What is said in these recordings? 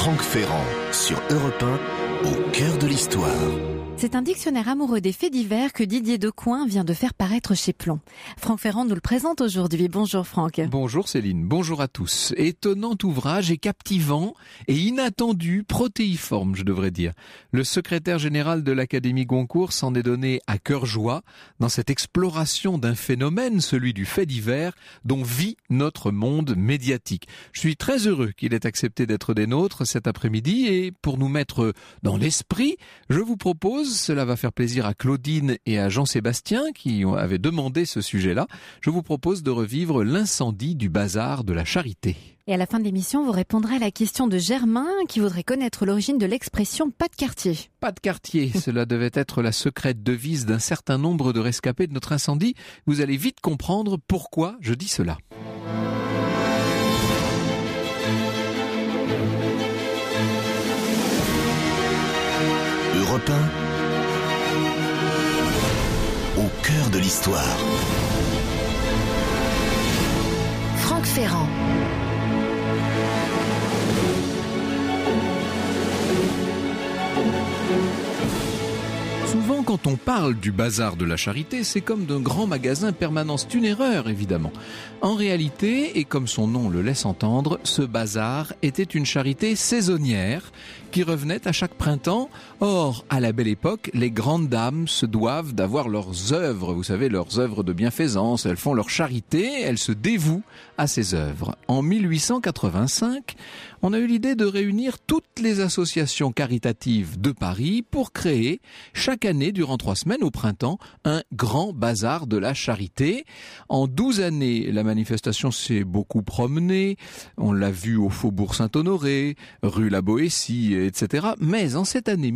Franck Ferrand sur Europe 1, au cœur de l'histoire. C'est un dictionnaire amoureux des faits divers que Didier Decoing vient de faire paraître chez Plon. Franck Ferrand nous le présente aujourd'hui. Bonjour Franck. Bonjour Céline, bonjour à tous. Étonnant ouvrage et captivant et inattendu, protéiforme je devrais dire. Le secrétaire général de l'Académie Goncourt s'en est donné à cœur joie dans cette exploration d'un phénomène, celui du fait divers, dont vit notre monde médiatique. Je suis très heureux qu'il ait accepté d'être des nôtres cet après-midi et pour nous mettre dans l'esprit, je vous propose, cela va faire plaisir à Claudine et à Jean-Sébastien qui avaient demandé ce sujet-là, je vous propose de revivre l'incendie du bazar de la Charité. Et à la fin de l'émission, vous répondrez à la question de Germain qui voudrait connaître l'origine de l'expression « pas de quartier ». Pas de quartier, cela devait être la secrète devise d'un certain nombre de rescapés de notre incendie. Vous allez vite comprendre pourquoi je dis cela. Europe 1, au cœur de l'histoire. Franck Ferrand. Souvent, quand on parle du bazar de la Charité, c'est comme d'un grand magasin permanent. C'est une erreur, évidemment. En réalité, et comme son nom le laisse entendre, ce bazar était une charité saisonnière qui revenait à chaque printemps. Or, à la belle époque, les grandes dames se doivent d'avoir leurs œuvres, vous savez, leurs œuvres de bienfaisance. Elles font leur charité, elles se dévouent à ces œuvres. En 1885, on a eu l'idée de réunir toutes les associations caritatives de Paris pour créer, chaque année, durant 3 semaines au printemps, un grand bazar de la charité. En 12 années, la manifestation s'est beaucoup promenée. On l'a vu au Faubourg Saint-Honoré, rue La Boétie, etc. Mais en cette année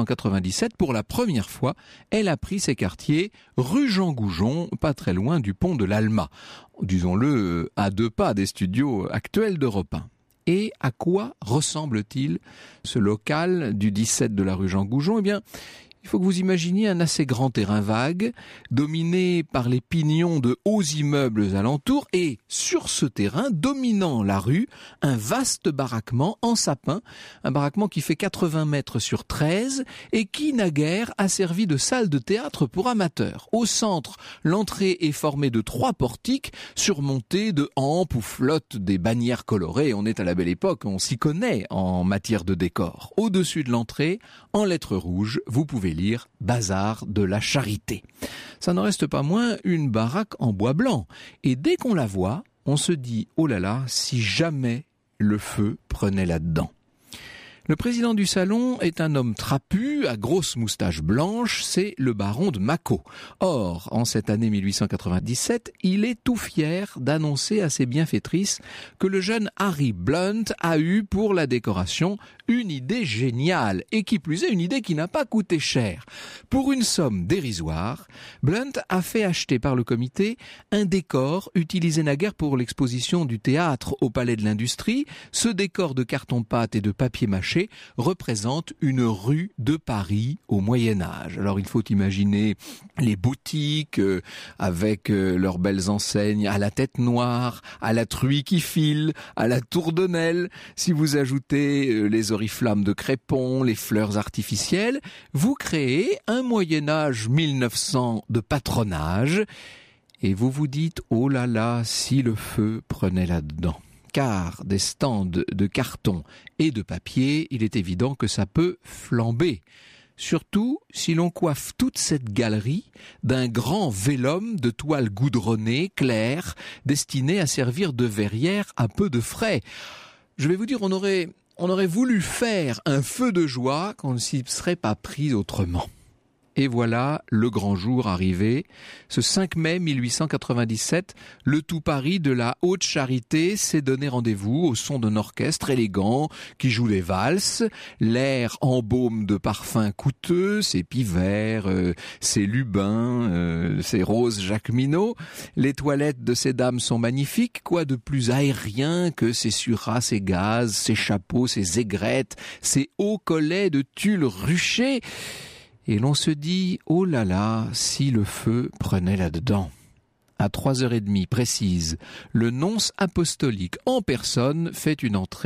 1897, pour la première fois, elle a pris ses quartiers rue Jean Goujon, pas très loin du pont de l'Alma. Disons-le, à 2 pas des studios actuels d'Europe 1. Et à quoi ressemble-t-il ce local du 17 de la rue Jean Goujon ? Eh bien, il faut que vous imaginiez un assez grand terrain vague, dominé par les pignons de hauts immeubles alentours, et sur ce terrain, dominant la rue, un vaste baraquement en sapin, un baraquement qui fait 80 mètres sur 13, et qui, naguère, a servi de salle de théâtre pour amateurs. Au centre, l'entrée est formée de 3 portiques, surmontés de hampes où flottent des bannières colorées. On est à la belle époque, on s'y connaît en matière de décor. Au-dessus de l'entrée, en lettres rouges, vous pouvez lire « Bazar de la Charité ». Ça n'en reste pas moins une baraque en bois blanc. Et dès qu'on la voit, on se dit « Oh là là, si jamais le feu prenait là-dedans ». Le président du salon est un homme trapu, à grosse moustache blanche, c'est le baron de Mâcon. Or, en cette année 1897, il est tout fier d'annoncer à ses bienfaitrices que le jeune Harry Blunt a eu pour la décoration une idée géniale, et qui plus est une idée qui n'a pas coûté cher. Pour une somme dérisoire, Blunt a fait acheter par le comité un décor utilisé naguère pour l'exposition du théâtre au Palais de l'Industrie. Ce décor de carton-pâte et de papier mâché représente une rue de Paris au Moyen-Âge. Alors il faut imaginer les boutiques avec leurs belles enseignes à la tête noire, à la truie qui file, à la tourdonnelle. Si vous ajoutez les oriflammes de Crépon, les fleurs artificielles, vous créez un Moyen-Âge 1900 de patronage et vous vous dites « Oh là là, si le feu prenait là-dedans ». Car des stands de carton et de papier, il est évident que ça peut flamber. Surtout si l'on coiffe toute cette galerie d'un grand vélum de toile goudronnée, claire, destiné à servir de verrière à peu de frais. Je vais vous dire, on aurait voulu faire un feu de joie qu'on ne s'y serait pas pris autrement. Et voilà le grand jour arrivé. Ce 5 mai 1897, le tout Paris de la Haute Charité s'est donné rendez-vous au son d'un orchestre élégant qui joue des valses. L'air embaume de parfums coûteux, ses pivers, ses lubins, ses roses Jacqueminot. Les toilettes de ces dames sont magnifiques. Quoi de plus aérien que ces surats, ces gazes, ces chapeaux, ces aigrettes, ces hauts collets de tulle ruchés. Et l'on se dit, oh là là, si le feu prenait là-dedans. À 3h30 précise, le nonce apostolique en personne fait une entrée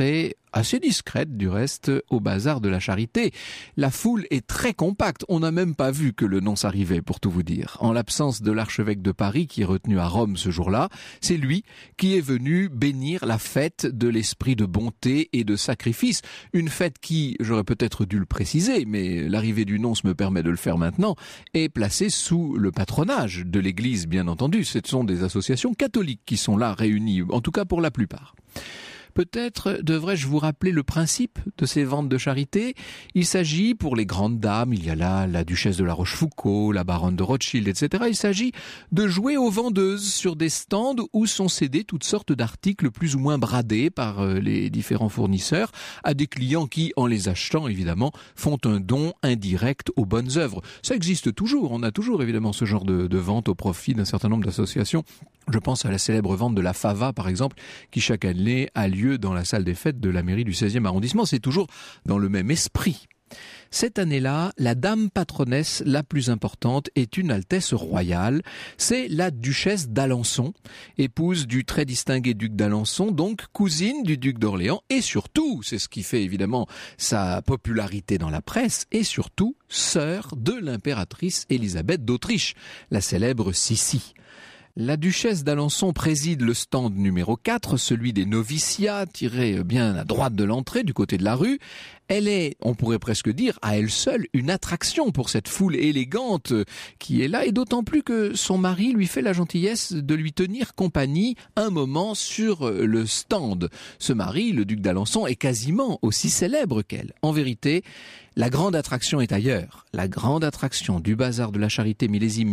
assez discrète du reste, au bazar de la Charité. La foule est très compacte, on n'a même pas vu que le nonce arrivait, pour tout vous dire. En l'absence de l'archevêque de Paris qui est retenu à Rome ce jour-là, c'est lui qui est venu bénir la fête de l'esprit de bonté et de sacrifice. Une fête qui, j'aurais peut-être dû le préciser, mais l'arrivée du nonce me permet de le faire maintenant, est placée sous le patronage de l'Église, bien entendu. Ce sont des associations catholiques qui sont là réunies, en tout cas pour la plupart. Peut-être devrais-je vous rappeler le principe de ces ventes de charité. Il s'agit, pour les grandes dames, il y a là la duchesse de la Rochefoucauld, la baronne de Rothschild, etc. Il s'agit de jouer aux vendeuses sur des stands où sont cédés toutes sortes d'articles plus ou moins bradés par les différents fournisseurs à des clients qui, en les achetant évidemment, font un don indirect aux bonnes œuvres. Ça existe toujours, on a toujours évidemment ce genre de vente au profit d'un certain nombre d'associations. Je pense à la célèbre vente de la Fava, par exemple, qui chaque année a lieu dans la salle des fêtes de la mairie du 16e arrondissement. C'est toujours dans le même esprit. Cette année-là, la dame patronesse la plus importante est une Altesse royale. C'est la duchesse d'Alençon, épouse du très distingué duc d'Alençon, donc cousine du duc d'Orléans, et surtout, c'est ce qui fait évidemment sa popularité dans la presse, et surtout, sœur de l'impératrice Élisabeth d'Autriche, la célèbre Sissi. La duchesse d'Alençon préside le stand numéro 4, celui des noviciats, tiré bien à droite de l'entrée, du côté de la rue. Elle est, on pourrait presque dire, à elle seule, une attraction pour cette foule élégante qui est là, et d'autant plus que son mari lui fait la gentillesse de lui tenir compagnie un moment sur le stand. Ce mari, le duc d'Alençon, est quasiment aussi célèbre qu'elle. En vérité, la grande attraction est ailleurs. La grande attraction du bazar de la Charité millésime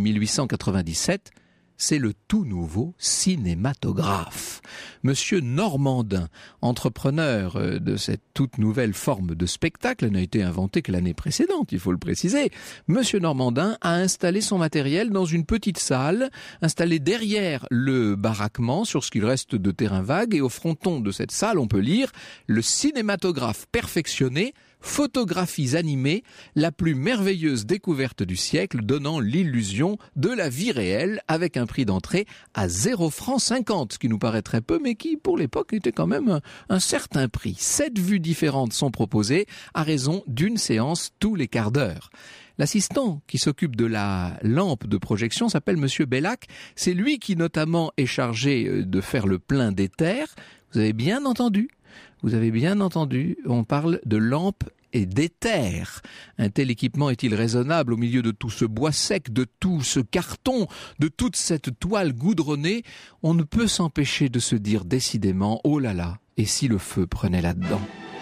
1897, c'est le tout nouveau cinématographe. Monsieur Normandin, entrepreneur de cette toute nouvelle forme de spectacle, n'a été inventé que l'année précédente, il faut le préciser. Monsieur Normandin a installé son matériel dans une petite salle, installée derrière le baraquement, sur ce qu'il reste de terrain vague, et au fronton de cette salle, on peut lire « Le cinématographe perfectionné », photographies animées, la plus merveilleuse découverte du siècle, donnant l'illusion de la vie réelle avec un prix d'entrée à 0,50 francs, ce qui nous paraît très peu, mais qui, pour l'époque, était quand même un certain prix. 7 vues différentes sont proposées à raison d'une séance tous les quarts d'heure. L'assistant qui s'occupe de la lampe de projection s'appelle Monsieur Bellac. C'est lui qui, notamment, est chargé de faire le plein d'éther. Vous avez bien entendu. On parle de lampe et d'éther. Un tel équipement est-il raisonnable au milieu de tout ce bois sec, de tout ce carton, de toute cette toile goudronnée? On ne peut s'empêcher de se dire décidément, oh là là, et si le feu prenait là-dedans?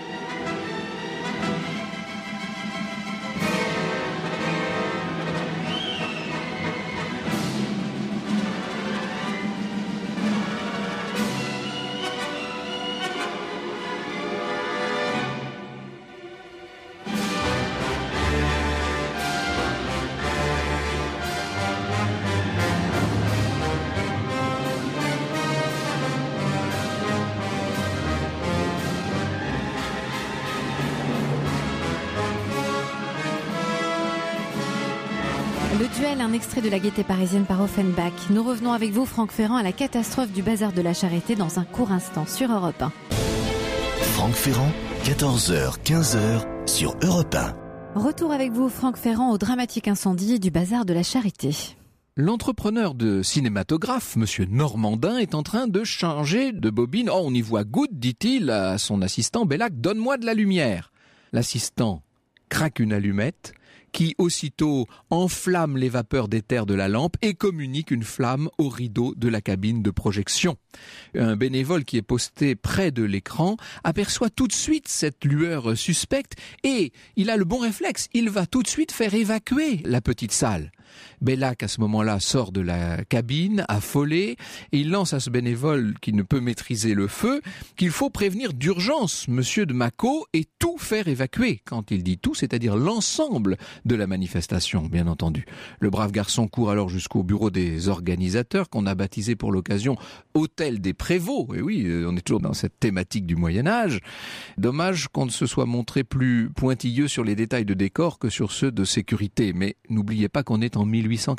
Le duel, un extrait de la Gaîté parisienne par Offenbach. Nous revenons avec vous, Franck Ferrand, à la catastrophe du bazar de la Charité dans un court instant sur Europe 1. Franck Ferrand, 14h, 15h sur Europe 1. Retour avec vous, Franck Ferrand, au dramatique incendie du bazar de la Charité. L'entrepreneur de cinématographe, Monsieur Normandin, est en train de changer de bobine. Oh, on y voit goutte, dit-il à son assistant Bellac, donne-moi de la lumière. L'assistant craque une allumette qui aussitôt enflamme les vapeurs d'éther de la lampe et communique une flamme au rideau de la cabine de projection. Un bénévole qui est posté près de l'écran aperçoit tout de suite cette lueur suspecte et il a le bon réflexe, il va tout de suite faire évacuer la petite salle. Bellac, à ce moment-là, sort de la cabine, affolé, et il lance à ce bénévole qui ne peut maîtriser le feu qu'il faut prévenir d'urgence Monsieur de Maco et tout faire évacuer. Quand il dit tout, c'est-à-dire l'ensemble de la manifestation, bien entendu. Le brave garçon court alors jusqu'au bureau des organisateurs qu'on a baptisé pour l'occasion Hôtel des Prévôts. Et oui, on est toujours dans cette thématique du Moyen-Âge. Dommage qu'on ne se soit montré plus pointilleux sur les détails de décor que sur ceux de sécurité. Mais n'oubliez pas qu'on est en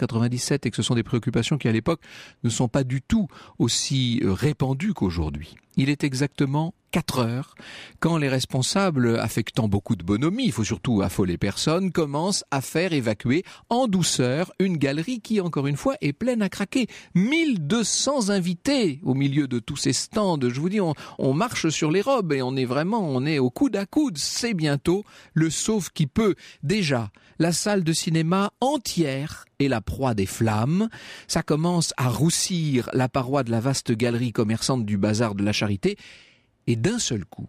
1897 et que ce sont des préoccupations qui à l'époque ne sont pas du tout aussi répandues qu'aujourd'hui. il est exactement 4 heures, quand les responsables, affectant beaucoup de bonhomie, il faut surtout affoler personne, commencent à faire évacuer en douceur une galerie qui, encore une fois, est pleine à craquer. 1200 invités au milieu de tous ces stands. Je vous dis, on marche sur les robes et on est au coude à coude. C'est bientôt le sauve qui peut. Déjà, la salle de cinéma entière est la proie des flammes. Ça commence à roussir la paroi de la vaste galerie commerçante du bazar de la Charité. Et d'un seul coup,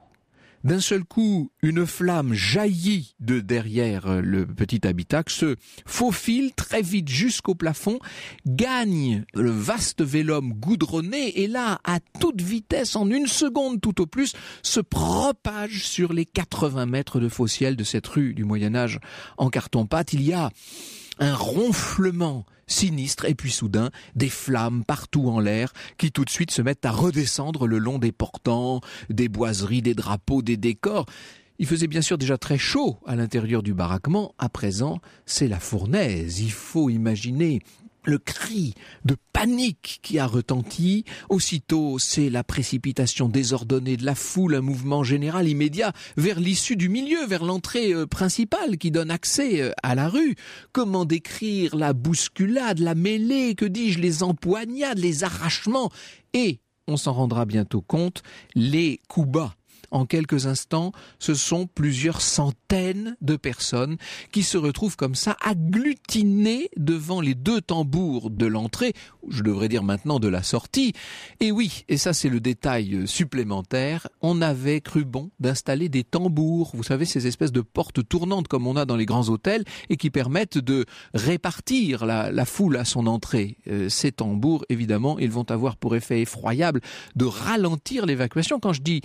une flamme jaillit de derrière le petit habitacle, se faufile très vite jusqu'au plafond, gagne le vaste vélum goudronné et là, à toute vitesse, en 1 seconde tout au plus, se propage sur les 80 mètres de faux ciel de cette rue du Moyen-Âge en carton-pâte. Il y a un ronflement sinistre et puis soudain des flammes partout en l'air qui tout de suite se mettent à redescendre le long des portants, des boiseries, des drapeaux, des décors. Il faisait bien sûr déjà très chaud à l'intérieur du baraquement. À présent, c'est la fournaise. Il faut imaginer le cri de panique qui a retenti. Aussitôt, c'est la précipitation désordonnée de la foule, un mouvement général immédiat vers l'issue du milieu, vers l'entrée principale qui donne accès à la rue. Comment décrire la bousculade, la mêlée, que dis-je, les empoignades, les arrachements et, on s'en rendra bientôt compte, les coups bas. En quelques instants, ce sont plusieurs centaines de personnes qui se retrouvent comme ça agglutinées devant les 2 tambours de l'entrée, je devrais dire maintenant de la sortie. Et oui, et ça c'est le détail supplémentaire, on avait cru bon d'installer des tambours, vous savez ces espèces de portes tournantes comme on a dans les grands hôtels et qui permettent de répartir la foule à son entrée. Ces tambours, évidemment, ils vont avoir pour effet effroyable de ralentir l'évacuation. Quand je dis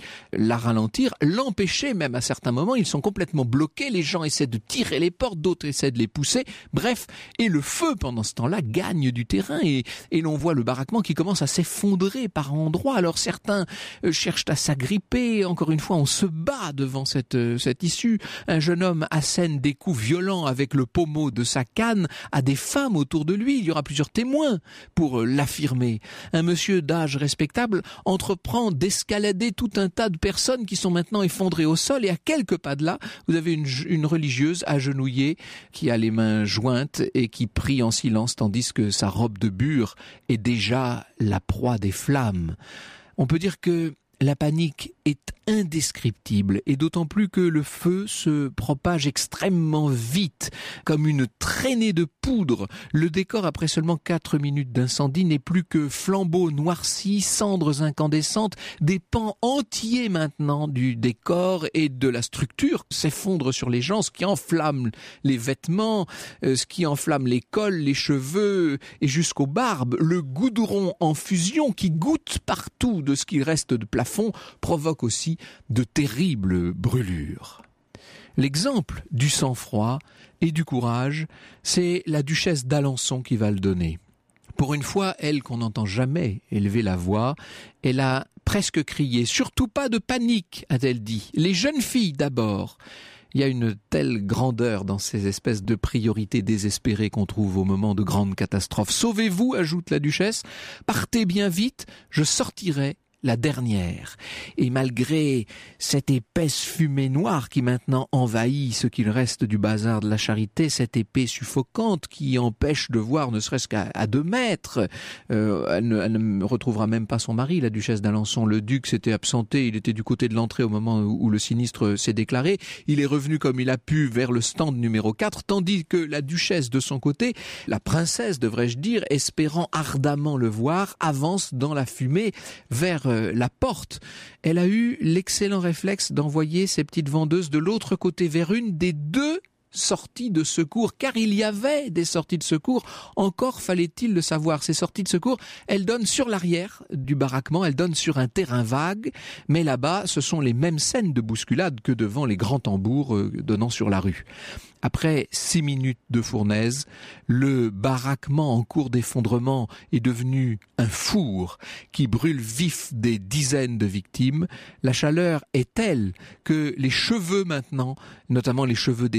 l'empêcher même à certains moments, ils sont complètement bloqués, les gens essaient de tirer les portes, d'autres essaient de les pousser, bref, et le feu pendant ce temps-là gagne du terrain et l'on voit le baraquement qui commence à s'effondrer par endroits. Alors certains cherchent à s'agripper, encore une fois on se bat devant cette issue. Un jeune homme assène des coups violents avec le pommeau de sa canne à des femmes autour de lui, il y aura plusieurs témoins pour l'affirmer. Un monsieur d'âge respectable entreprend d'escalader tout un tas de personnes qui sont maintenant effondrées au sol et à quelques pas de là, vous avez une religieuse agenouillée qui a les mains jointes et qui prie en silence tandis que sa robe de bure est déjà la proie des flammes. On peut dire que la panique est indescriptible et d'autant plus que le feu se propage extrêmement vite, comme une traînée de poudre. Le décor, après seulement 4 minutes d'incendie, n'est plus que flambeaux noircis, cendres incandescentes, des pans entiers maintenant du décor et de la structure s'effondrent sur les gens, ce qui enflamme les vêtements, ce qui enflamme les cols, les cheveux et jusqu'aux barbes. Le goudron en fusion qui goûte partout de ce qu'il reste de plafond provoque aussi de terribles brûlures. L'exemple du sang-froid et du courage, c'est la duchesse d'Alençon qui va le donner. Pour une fois, elle qu'on n'entend jamais élever la voix, elle a presque crié « Surtout pas de panique », a-t-elle dit. « Les jeunes filles d'abord ». Il y a une telle grandeur dans ces espèces de priorités désespérées qu'on trouve au moment de grandes catastrophes. « Sauvez-vous », ajoute la duchesse, « partez bien vite, je sortirai la dernière. » Et malgré cette épaisse fumée noire qui maintenant envahit ce qu'il reste du bazar de la Charité, cette épée suffocante qui empêche de voir ne serait-ce qu'à 2 mètres, elle ne retrouvera même pas son mari, la duchesse d'Alençon. Le duc s'était absenté, il était du côté de l'entrée au moment où le sinistre s'est déclaré. Il est revenu comme il a pu vers le stand numéro 4, tandis que la duchesse de son côté, la princesse devrais-je dire, espérant ardemment le voir, avance dans la fumée vers la porte. Elle a eu l'excellent réflexe d'envoyer ses petites vendeuses de l'autre côté vers une des 2 sorties de secours, car il y avait des sorties de secours, encore fallait-il le savoir. Ces sorties de secours, elles donnent sur l'arrière du baraquement, elles donnent sur un terrain vague, mais là-bas, ce sont les mêmes scènes de bousculade que devant les grands tambours donnant sur la rue. Après 6 minutes de fournaise, le baraquement en cours d'effondrement est devenu un four qui brûle vif des dizaines de victimes. La chaleur est telle que les cheveux maintenant, notamment les cheveux des dames,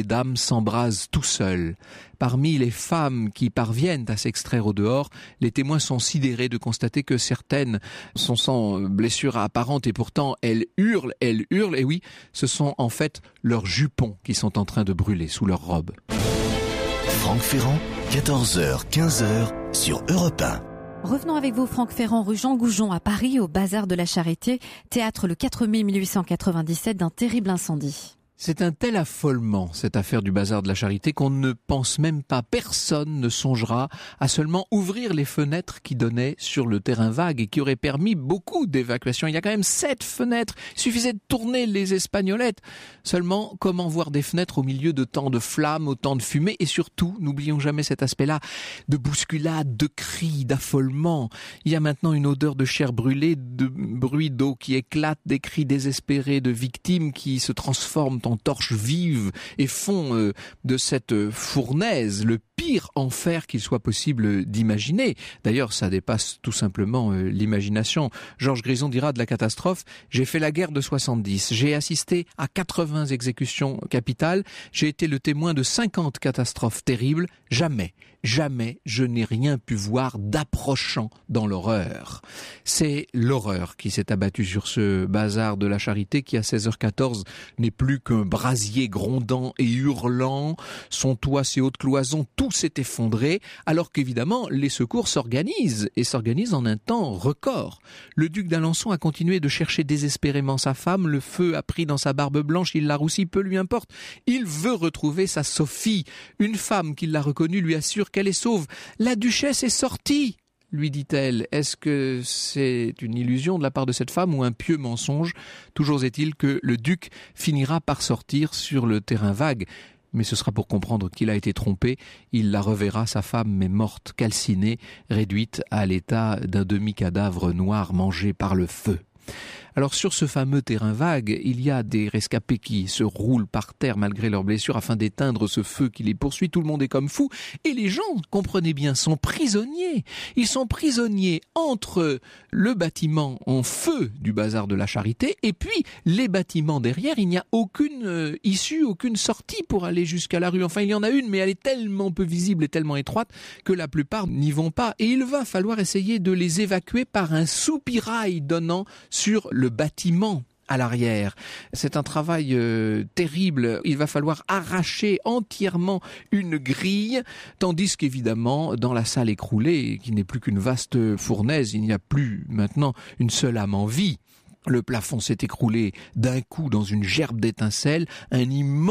s'embrase tout seul. Parmi les femmes qui parviennent à s'extraire au dehors, les témoins sont sidérés de constater que certaines sont sans blessure apparente et pourtant elles hurlent, et oui, ce sont en fait leurs jupons qui sont en train de brûler sous leurs robes. Franck Ferrand, 14h, 15h sur Europe 1. Revenons avec vous, Franck Ferrand, rue Jean Goujon à Paris, au Bazar de la Charité, théâtre le 4 mai 1897 d'un terrible incendie. C'est un tel affolement, cette affaire du Bazar de la Charité, qu'on ne pense même pas, personne ne songera à seulement ouvrir les fenêtres qui donnaient sur le terrain vague et qui auraient permis beaucoup d'évacuations. Il y a quand même 7 fenêtres, il suffisait de tourner les espagnolettes. Seulement, comment voir des fenêtres au milieu de tant de flammes, autant de fumée et surtout, n'oublions jamais cet aspect-là, de bousculade, de cris, d'affolement. Il y a maintenant une odeur de chair brûlée, de bruit d'eau qui éclate, des cris désespérés de victimes qui se transforment en torches vives et font de cette fournaise le pire enfer qu'il soit possible d'imaginer. D'ailleurs, ça dépasse tout simplement l'imagination. Georges Grison dira de la catastrophe: j'ai fait la guerre de 70, j'ai assisté à 80 exécutions capitales, j'ai été le témoin de 50 catastrophes terribles, jamais je n'ai rien pu voir d'approchant dans l'horreur. C'est l'horreur qui s'est abattue sur ce bazar de la Charité qui, à 16h14, n'est plus qu'un brasier grondant et hurlant. Son toit, ses hautes cloisons, tout s'est effondré, alors qu'évidemment, les secours s'organisent en un temps record. Le duc d'Alençon a continué de chercher désespérément sa femme, le feu a pris dans sa barbe blanche, il l'a roussi, peu lui importe. Il veut retrouver sa Sophie. Une femme qui l'a reconnue lui assure qu'elle est sauve. La duchesse est sortie, lui dit-elle. Est-ce que c'est une illusion de la part de cette femme ou un pieux mensonge? Toujours est-il que le duc finira par sortir sur le terrain vague. Mais ce sera pour comprendre qu'il a été trompé. Il la reverra, sa femme, mais morte, calcinée, réduite à l'état d'un demi-cadavre noir mangé par le feu. Alors sur ce fameux terrain vague, il y a des rescapés qui se roulent par terre malgré leurs blessures afin d'éteindre ce feu qui les poursuit. Tout le monde est comme fou. Et les gens, comprenez bien, sont prisonniers. Ils sont prisonniers entre le bâtiment en feu du Bazar de la Charité et puis les bâtiments derrière. Il n'y a aucune issue, aucune sortie pour aller jusqu'à la rue. Enfin, il y en a une, mais elle est tellement peu visible et tellement étroite que la plupart n'y vont pas. Et il va falloir essayer de les évacuer par un soupirail donnant sur le bâtiment à l'arrière. C'est un travail terrible. Il va falloir arracher entièrement une grille, tandis qu'évidemment, dans la salle écroulée, qui n'est plus qu'une vaste fournaise, il n'y a plus maintenant une seule âme en vie. Le plafond s'est écroulé d'un coup dans une gerbe d'étincelles. Un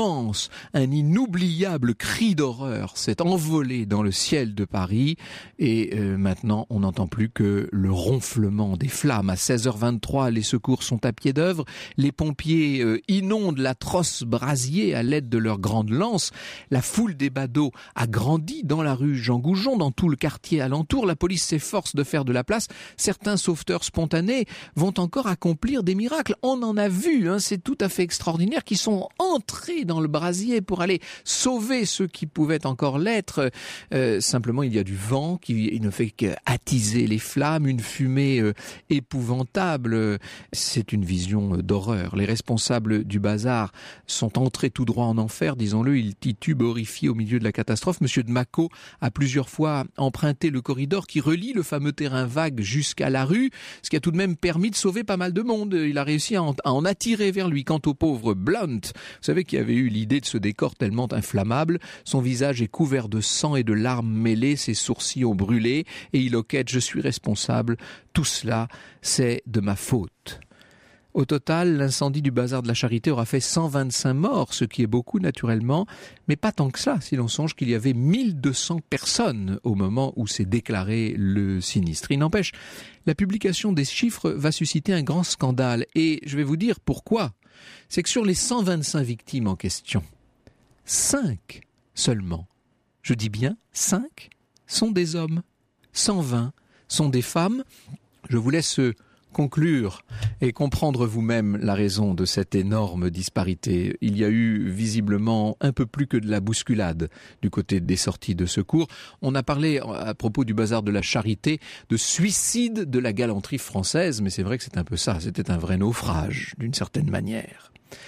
inoubliable cri d'horreur s'est envolé dans le ciel de Paris. Et maintenant, on n'entend plus que le ronflement des flammes. À 16h23, les secours sont à pied d'œuvre. Les pompiers inondent l'atroce brasier à l'aide de leurs grandes lances. La foule des badauds a grandi dans la rue Jean Goujon, dans tout le quartier alentour. La police s'efforce de faire de la place. Certains sauveteurs spontanés vont encore accomplir des miracles. On en a vu, c'est tout à fait extraordinaire, qui sont entrés dans le brasier pour aller sauver ceux qui pouvaient encore l'être. Simplement, il y a du vent qui ne fait qu'attiser les flammes, une fumée épouvantable. C'est une vision d'horreur. Les responsables du bazar sont entrés tout droit en enfer, disons-le. Ils titubent horrifiés au milieu de la catastrophe. Monsieur de Maco a plusieurs fois emprunté le corridor qui relie le fameux terrain vague jusqu'à la rue, ce qui a tout de même permis de sauver pas mal de monde. Il a réussi à en attirer vers lui. Quant au pauvre Blount, vous savez, qui avait eu l'idée de ce décor tellement inflammable, son visage est couvert de sang et de larmes mêlées, ses sourcils ont brûlé et il hoquette: je suis responsable, tout cela c'est de ma faute. Au total, l'incendie du Bazar de la Charité aura fait 125 morts, ce qui est beaucoup naturellement, mais pas tant que ça, si l'on songe qu'il y avait 1200 personnes au moment où s'est déclaré le sinistre. Il n'empêche, la publication des chiffres va susciter un grand scandale, et je vais vous dire pourquoi. C'est que sur les 125 victimes en question, 5 seulement, je dis bien 5, sont des hommes, 120 sont des femmes. Je vous laisse conclure et comprendre vous-même la raison de cette énorme disparité. Il y a eu visiblement un peu plus que de la bousculade du côté des sorties de secours. On a parlé à propos du Bazar de la Charité de suicide de la galanterie française, mais c'est vrai que c'est un peu ça, c'était un vrai naufrage d'une certaine manière.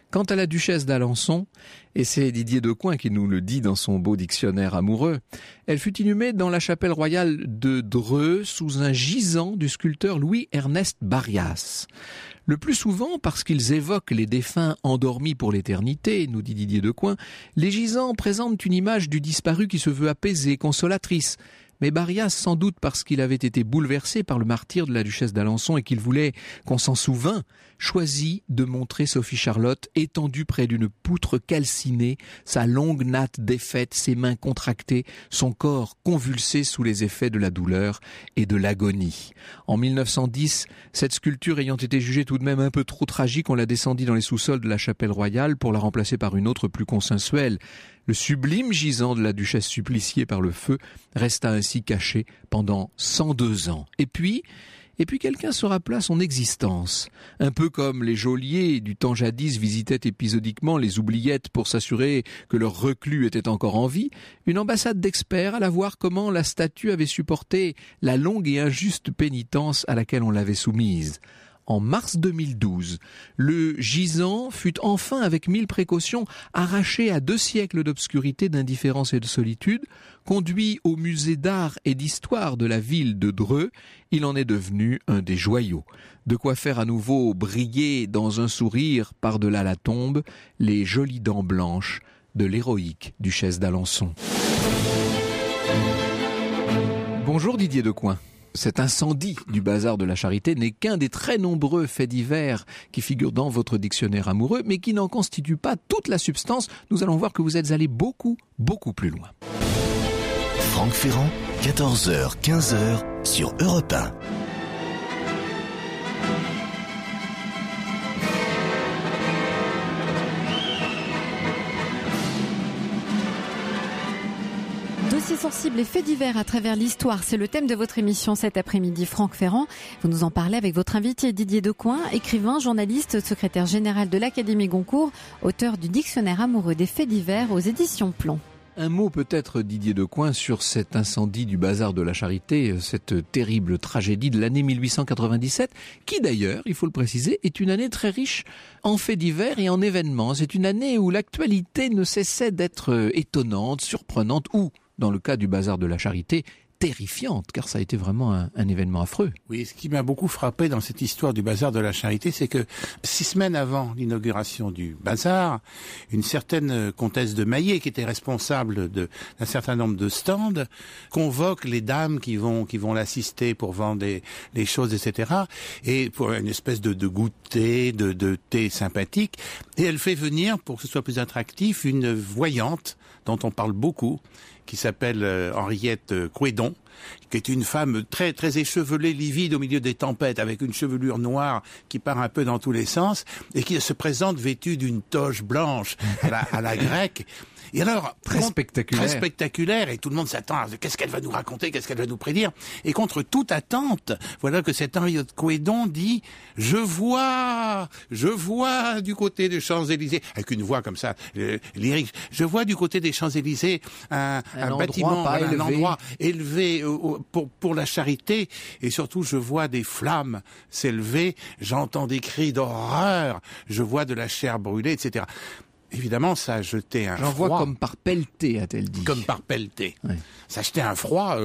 Quant à la duchesse d'Alençon, et c'est Didier Decoing qui nous le dit dans son beau dictionnaire amoureux, elle fut inhumée dans la chapelle royale de Dreux sous un gisant du sculpteur Louis-Ernest Barrias. Le plus souvent, parce qu'ils évoquent les défunts endormis pour l'éternité, nous dit Didier Decoing, les gisants présentent une image du disparu qui se veut apaisée, consolatrice. Mais Barrias, sans doute parce qu'il avait été bouleversé par le martyre de la duchesse d'Alençon et qu'il voulait qu'on s'en souvînt, choisit de montrer Sophie Charlotte étendue près d'une poutre calcinée, sa longue natte défaite, ses mains contractées, son corps convulsé sous les effets de la douleur et de l'agonie. En 1910, cette sculpture ayant été jugée tout de même un peu trop tragique, on la descendit dans les sous-sols de la chapelle royale pour la remplacer par une autre plus consensuelle. Le sublime gisant de la duchesse suppliciée par le feu resta ainsi caché pendant 102 ans. Et puis quelqu'un se rappela son existence. Un peu comme les geôliers du temps jadis visitaient épisodiquement les oubliettes pour s'assurer que leur reclus était encore en vie, une ambassade d'experts alla voir comment la statue avait supporté la longue et injuste pénitence à laquelle on l'avait soumise. En mars 2012, le gisant fut enfin, avec 1000 précautions, arraché à 2 siècles d'obscurité, d'indifférence et de solitude, conduit au musée d'art et d'histoire de la ville de Dreux. Il en est devenu un des joyaux. De quoi faire à nouveau briller dans un sourire par-delà la tombe les jolies dents blanches de l'héroïque duchesse d'Alençon. Bonjour Didier Decoing. Cet incendie du bazar de la Charité n'est qu'un des très nombreux faits divers qui figurent dans votre dictionnaire amoureux, mais qui n'en constitue pas toute la substance. Nous allons voir que vous êtes allé beaucoup plus loin. Franck Ferrand, 14h, 15h sur Europe 1. Dossiers sensibles et faits divers à travers l'histoire, c'est le thème de votre émission cet après-midi. Franck Ferrand, vous nous en parlez avec votre invité Didier Decoing, écrivain, journaliste, secrétaire général de l'Académie Goncourt, auteur du dictionnaire amoureux des faits divers aux éditions Plomb. Un mot peut-être, Didier Decoing, sur cet incendie du bazar de la Charité, cette terrible tragédie de l'année 1897, qui d'ailleurs, il faut le préciser, est une année très riche en faits divers et en événements. C'est une année où l'actualité ne cessait d'être étonnante, surprenante, ou, dans le cas du bazar de la Charité, terrifiante, car ça a été vraiment un événement affreux. Oui, ce qui m'a beaucoup frappé dans cette histoire du bazar de la Charité, c'est que 6 semaines avant l'inauguration du bazar, une certaine comtesse de Maillet, qui était responsable d'un certain nombre de stands, convoque les dames qui vont l'assister pour vendre les choses, etc. Et pour une espèce de goûter, de thé sympathique. Et elle fait venir, pour que ce soit plus attractif, une voyante dont on parle beaucoup, qui s'appelle Henriette Couédon, qui est une femme très très échevelée, livide au milieu des tempêtes, avec une chevelure noire qui part un peu dans tous les sens, et qui se présente vêtue d'une toge blanche à la grecque. Et alors, très spectaculaire, et tout le monde s'attend à qu'est-ce qu'elle va nous raconter, qu'est-ce qu'elle va nous prédire. Et contre toute attente, voilà que cette Henriette Couédon dit « Je vois du côté des Champs-Élysées », avec une voix comme ça, lyrique, « Je vois du côté des Champs-Élysées un bâtiment, un endroit élevé pour la charité, et surtout je vois des flammes s'élever, j'entends des cris d'horreur, je vois de la chair brûlée, etc. » Évidemment, ça a jeté un froid. J'en vois comme par pelleté, a-t-elle dit. Comme par pelleté. Oui. Ça a jeté un froid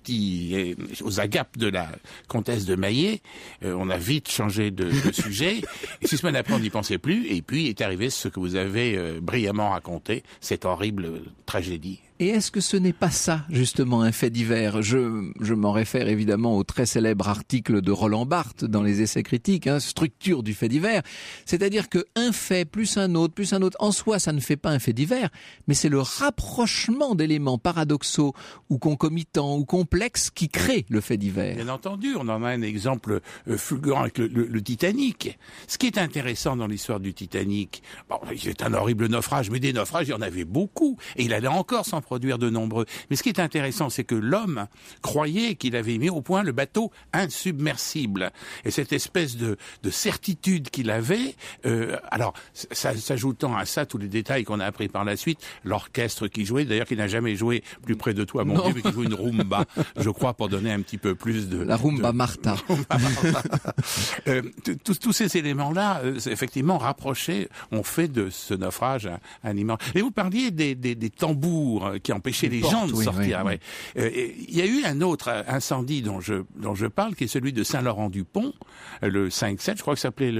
aux agapes de la comtesse de Maillet. On a vite changé de sujet. Et 6 semaines après, on n'y pensait plus. Et puis est arrivé ce que vous avez brillamment raconté, cette horrible tragédie. Et est-ce que ce n'est pas ça, justement, un fait divers ? Je m'en réfère évidemment au très célèbre article de Roland Barthes dans les Essais critiques, structure du fait divers. C'est-à-dire qu'un fait plus un autre, en soi, ça ne fait pas un fait divers, mais c'est le rapprochement d'éléments paradoxaux ou concomitants ou complexes qui crée le fait divers. Bien entendu, on en a un exemple fulgurant avec le Titanic. Ce qui est intéressant dans l'histoire du Titanic, c'est un horrible naufrage, mais des naufrages, il y en avait beaucoup, et il allait encore s'en produire de nombreux. Mais ce qui est intéressant, c'est que l'homme croyait qu'il avait mis au point le bateau insubmersible. Et cette espèce de certitude qu'il avait, alors s'ajoutant à ça tous les détails qu'on a appris par la suite, l'orchestre qui jouait, d'ailleurs qui n'a jamais joué plus près de toi, mon Dieu, mais qui joue une rumba, je crois, pour donner un petit peu plus de... La rumba Martha. Tous ces éléments-là, effectivement, rapprochés, ont fait de ce naufrage un immense... Et vous parliez des tambours qui empêchaient les gens de sortir. Oui. Il y a eu un autre incendie dont je parle, qui est celui de Saint-Laurent-du-Pont, le 5-7, je crois que ça s'appelait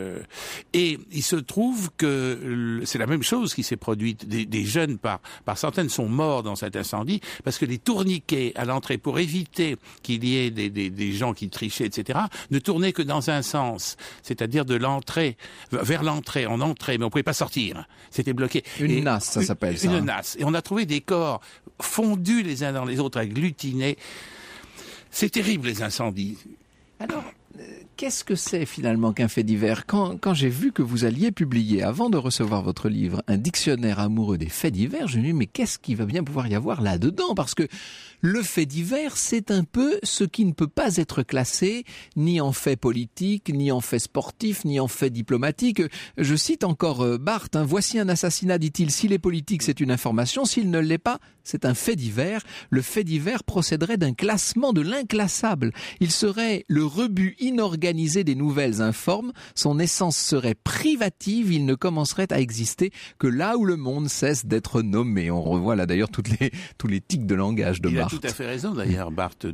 Et il se trouve que c'est la même chose qui s'est produite. Des jeunes par centaines sont morts dans cet incendie, parce que les tourniquets à l'entrée, pour éviter qu'il y ait des gens qui trichaient, etc., ne tournaient que dans un sens, c'est-à-dire de l'entrée, vers l'entrée, en entrée, mais on pouvait pas sortir. C'était bloqué. Une nasse, ça s'appelle ça. Une nasse. Et on a trouvé des corps fondus les uns dans les autres, agglutinés. C'est terrible, les incendies. Alors, qu'est-ce que c'est finalement qu'un fait divers ? Quand j'ai vu que vous alliez publier, avant de recevoir votre livre, un dictionnaire amoureux des faits divers, je me dis mais qu'est-ce qu'il va bien pouvoir y avoir là-dedans ? Parce que le fait divers, c'est un peu ce qui ne peut pas être classé ni en fait politique, ni en fait sportif, ni en fait diplomatique. Je cite encore Barthes, voici un assassinat, dit-il, s'il est politique, c'est une information, s'il ne l'est pas, c'est un fait divers. Le fait divers procéderait d'un classement de l'inclassable. Il serait le rebut inorganisé des nouvelles informes, son essence serait privative, il ne commencerait à exister que là où le monde cesse d'être nommé. On revoit là d'ailleurs tous les tics de langage de Barthes. Il a tout à fait raison d'ailleurs, Barthes,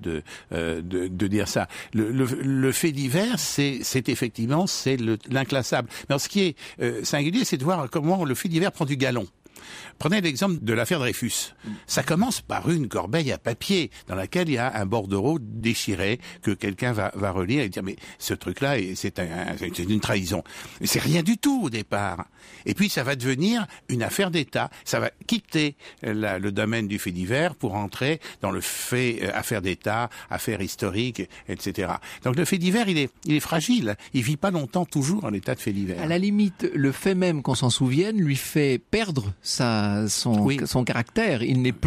de dire ça. Le fait divers, c'est effectivement l'inclassable. Mais alors, ce qui est singulier, c'est de voir comment le fait divers prend du galon. Prenez l'exemple de l'affaire Dreyfus. Ça commence par une corbeille à papier dans laquelle il y a un bordereau déchiré que quelqu'un va relire et dire mais ce truc-là c'est une trahison. Mais c'est rien du tout au départ. Et puis ça va devenir une affaire d'État. Ça va quitter le domaine du fait divers pour entrer dans le fait affaire d'État, affaire historique, etc. Donc le fait divers il est fragile. Il vit pas longtemps toujours en état de fait divers. À la limite, le fait même qu'on s'en souvienne lui fait perdre son caractère. Il n'est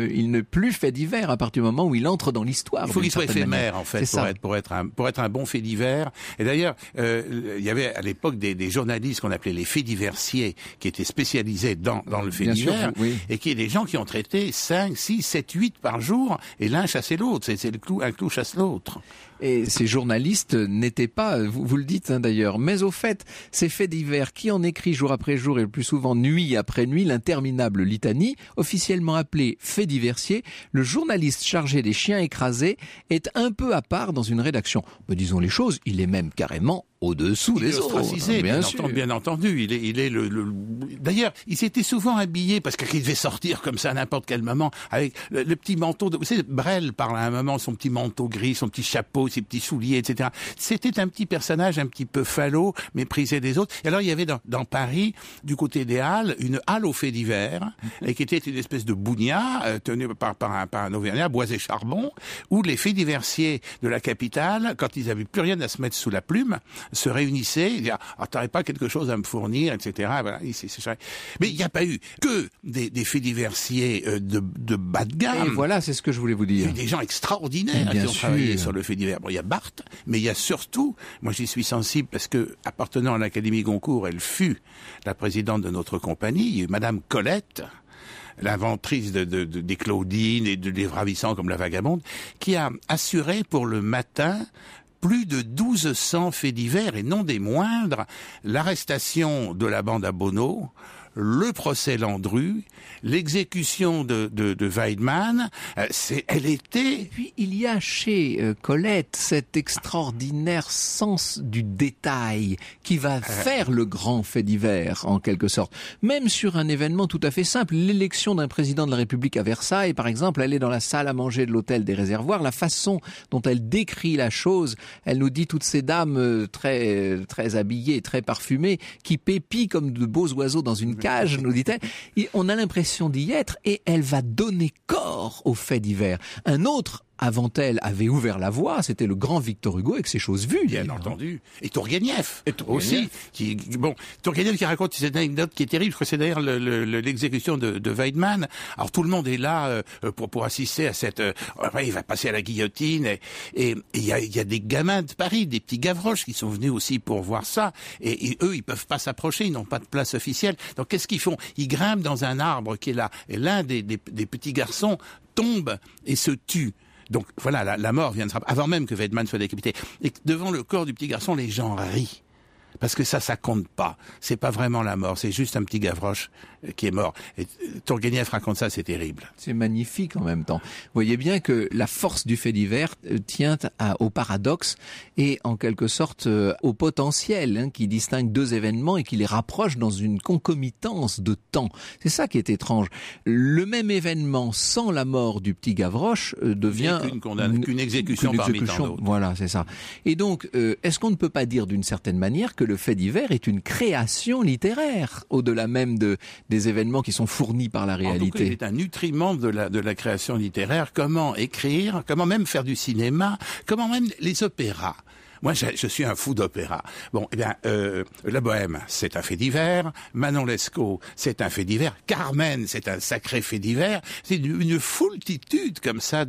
plus fait divers à partir du moment où il entre dans l'histoire. Il faut qu'il soit éphémère en fait pour être un bon fait divers. Et d'ailleurs, il y avait à l'époque des journalistes qu'on appelait les faits diversiers qui étaient spécialisés dans le fait divers et qui est des gens qui ont traité 5, 6, 7, 8 par jour et l'un chassait l'autre. C'est un clou chasse l'autre. Et ces journalistes n'étaient pas, vous le dites d'ailleurs, mais au fait, ces faits divers qui en écrit jour après jour et le plus souvent nuit après nuit, l'interminable litanie, officiellement appelée fait diversier, le journaliste chargé des chiens écrasés est un peu à part dans une rédaction. Mais disons les choses, il est même carrément au-dessous des autres. Bien entendu. Il est D'ailleurs, il s'était souvent habillé, parce qu'il devait sortir comme ça à n'importe quel moment, avec le petit manteau vous savez, Brel parle à un moment, son petit manteau gris, son petit chapeau, ses petits souliers, etc. C'était un petit personnage un petit peu falot, méprisé des autres. Et alors, il y avait dans Paris, du côté des Halles, une halle aux faits divers, et qui était une espèce de bougnat, tenu par un Auvergnat, bois et charbon, où les faits diversiers de la capitale, quand ils n'avaient plus rien à se mettre sous la plume, se réunissaient, et disaient t'aurais pas quelque chose à me fournir, etc. Voilà, mais il n'y a pas eu que des faits diversiers de bas de gamme. Et voilà, c'est ce que je voulais vous dire. Il y a eu des gens extraordinaires qui ont travaillé sur le fait divers. Bon, il y a Barthes, mais il y a surtout, moi j'y suis sensible parce que appartenant à l'Académie Goncourt, elle fut la présidente de notre compagnie, il y a eu Madame Colette, l'inventrice des Claudines et de livres ravissants comme La Vagabonde, qui a assuré pour le Matin plus de 1200 faits divers, et non des moindres, l'arrestation de la bande à Bono, le procès Landru, l'exécution de Weidmann, elle était... Et puis il y a chez Colette cet extraordinaire sens du détail qui va faire le grand fait divers, en quelque sorte. Même sur un événement tout à fait simple, l'élection d'un président de la République à Versailles, par exemple, elle est dans la salle à manger de l'hôtel des Réservoirs, la façon dont elle décrit la chose, elle nous dit toutes ces dames très, très habillées, très parfumées, qui pépient comme de beaux oiseaux dans une cage, nous dit-elle. Et on a l'impression d'y être et elle va donner corps aux faits divers. Un autre avant elle, avait ouvert la voie, c'était le grand Victor Hugo avec ses choses vues. Bien entendu. Et Tourguenieff aussi. Tourguenieff qui raconte cette anecdote qui est terrible, je crois que c'est d'ailleurs l'exécution de Weidmann. Alors tout le monde est là pour assister à cette... il va passer à la guillotine. Et il y a des gamins de Paris, des petits Gavroches qui sont venus aussi pour voir ça. Et eux, ils peuvent pas s'approcher, ils n'ont pas de place officielle. Donc qu'est-ce qu'ils font? Ils grimpent dans un arbre qui est là. Et l'un des petits garçons tombe et se tue. Donc voilà, la mort vient de frapper, avant même que Weidmann soit décapité. Et devant le corps du petit garçon, les gens rient. Parce que ça compte pas. C'est pas vraiment la mort, c'est juste un petit Gavroche qui est mort. Et Tourguenieff raconte ça, c'est terrible. C'est magnifique en même temps. Vous voyez bien que la force du fait divers tient au paradoxe et en quelque sorte au potentiel qui distingue deux événements et qui les rapproche dans une concomitance de temps. C'est ça qui est étrange. Le même événement sans la mort du petit Gavroche devient qu'une exécution parmi tant d'autres. Voilà, c'est ça. Et donc, est-ce qu'on ne peut pas dire d'une certaine manière que le fait divers est une création littéraire, au-delà même des événements qui sont fournis par la réalité? En tout cas, c'est un nutriment de la création littéraire. Comment écrire, comment même faire du cinéma, comment même les opéras. Moi, je suis un fou d'opéra. Bon, eh bien, La Bohème, c'est un fait divers. Manon Lescaut, c'est un fait divers. Carmen, c'est un sacré fait divers. C'est une foultitude comme ça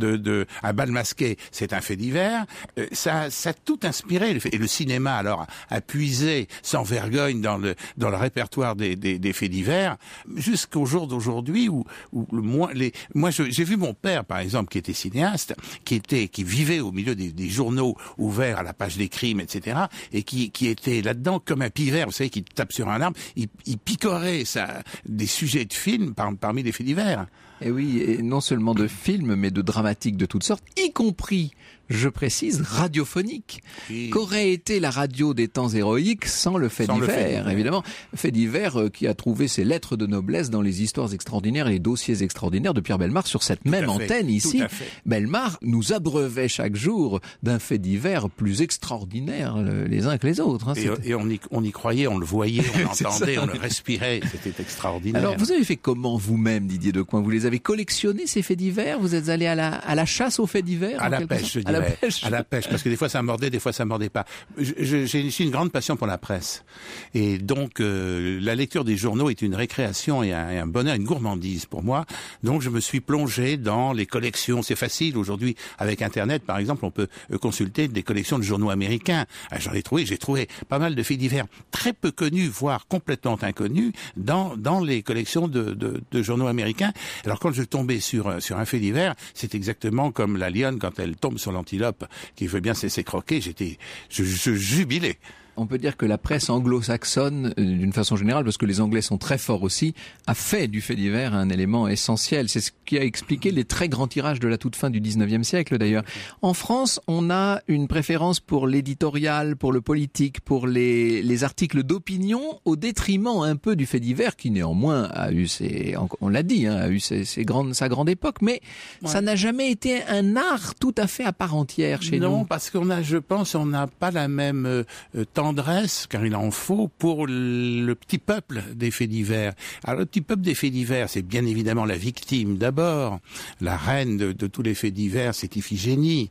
un bal masqué, c'est un fait divers. Ça a tout inspiré. Et le cinéma, alors, a puisé sans vergogne dans le répertoire des faits divers jusqu'au jour d'aujourd'hui où moi, j'ai vu mon père, par exemple, qui était cinéaste, qui vivait au milieu des journaux ouverts à la page des crimes, etc., et qui était là-dedans comme un pivert, vous savez, qui tape sur un arbre, il picorait des sujets de films parmi les faits divers. Et oui, et non seulement de films, mais de dramatiques de toutes sortes, y compris, je précise, radiophonique. Oui. Qu'aurait été la radio des temps héroïques sans le fait divers, évidemment. Fait divers qui a trouvé ses lettres de noblesse dans les histoires extraordinaires et les dossiers extraordinaires de Pierre Bellemare sur cette même antenne ici. Bellemare nous abreuvait chaque jour d'un fait divers plus extraordinaire les uns que les autres. Et on y croyait, on le voyait, on l'entendait, on le respirait, c'était extraordinaire. Alors vous avez fait comment vous-même, Didier Decoing? Vous les avez collectionnés, ces faits divers? Vous êtes allé à la chasse aux faits divers? À la pêche, je dirais. À la pêche, parce que des fois ça mordait, des fois ça mordait pas. J'ai une grande passion pour la presse. Et donc, la lecture des journaux est une récréation et un bonheur, une gourmandise pour moi. Donc, je me suis plongé dans les collections. C'est facile aujourd'hui. Avec Internet, par exemple, on peut consulter des collections de journaux américains. J'ai trouvé pas mal de faits divers très peu connus, voire complètement inconnus, dans les collections de journaux américains. Alors, quand je tombais sur un fait divers, c'est exactement comme la lionne quand elle tombe sur l'antilope qui veut bien se laisser croquer. Je jubilais. On peut dire que la presse anglo-saxonne, d'une façon générale, parce que les Anglais sont très forts aussi, a fait du fait divers un élément essentiel. C'est ce qui a expliqué les très grands tirages de la toute fin du 19e siècle d'ailleurs. En France, on a une préférence pour l'éditorial, pour le politique, pour les articles d'opinion, au détriment un peu du fait divers, qui néanmoins a eu on l'a dit, a eu sa grande époque, mais ça n'a jamais été un art tout à fait à part entière chez nous. Non, parce je pense, on n'a pas la même tendresse, car il en faut, pour le petit peuple des faits divers. Alors le petit peuple des faits divers, c'est bien évidemment la victime d'abord. La reine de tous les faits divers, c'est Iphigénie.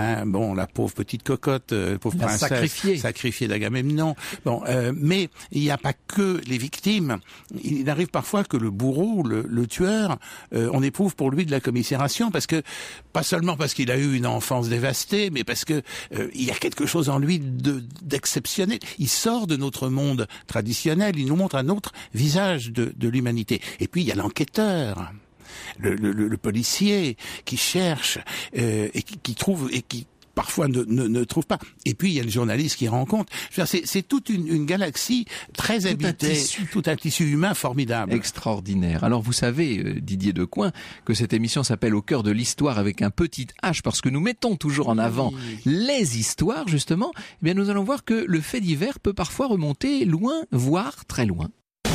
La pauvre petite cocotte, pauvre princesse, sacrifiée d'Agamemnon. Mais il n'y a pas que les victimes. Il arrive parfois que le bourreau, le tueur, on éprouve pour lui de la commisération, parce que, pas seulement parce qu'il a eu une enfance dévastée, mais parce que il y a quelque chose en lui d'exceptionnel. Il sort de notre monde traditionnel, il nous montre un autre visage de l'humanité. Et puis il y a l'enquêteur, le policier qui cherche et qui trouve et qui parfois ne trouve pas. Et puis il y a le journaliste qui rencontre. C'est toute une galaxie très habitée, tout un tissu humain formidable. Extraordinaire. Alors vous savez, Didier Decoing, que cette émission s'appelle Au cœur de l'histoire avec un petit H, parce que nous mettons toujours en avant les histoires, justement. Eh bien, nous allons voir que le fait divers peut parfois remonter loin, voire très loin.